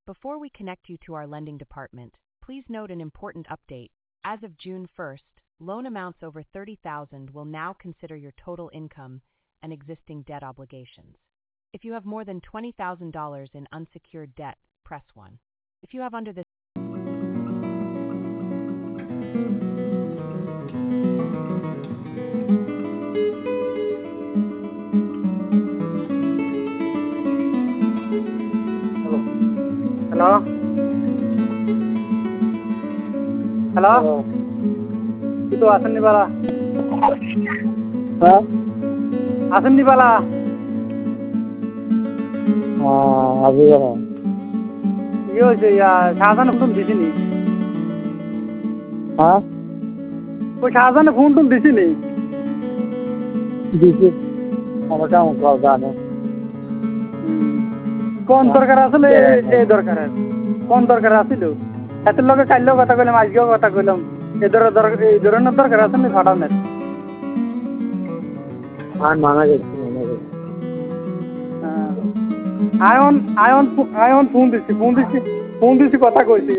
Before we connect you to our lending department, please note an important update. As of June 1st, loan amounts over $30,000 will now consider your total income and existing debt obligations. If you have more than $20,000 in unsecured debt, press 1. If you have under this hello hello কিন্তু আসেননি বালা হ্যাঁ আসেননি বালা আজি কি হয়েছে Shahjahan phone দিছিনি হ্যাঁ ওই শাহজাহানে phone tone দিছিনি দিছি আমার কাম জানো কোন দরকার আসলে এই দরকার কোন দরকার আছিল এত লোকে কাইলেও কথা কইলাম আজকেও কথা কইলাম এই ধরনের দরকার আসলে ফাটানের আর মানা গেছি আয়ন আয়ন আয়ন ফোন দিছি কথা কইছি